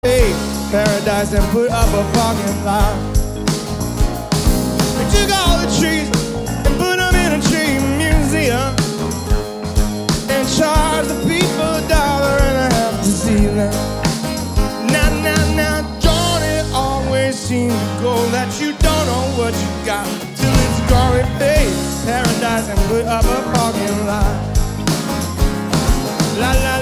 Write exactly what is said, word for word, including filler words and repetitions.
Hey, paradise and put up a parking lot. We took all the trees and put them in a tree museum and charged the people a dollar and a half to see them. Now, now, now, don't it always seem to go that you don't know what you got till it's gone? Hey, paradise and put up a parking lot. La la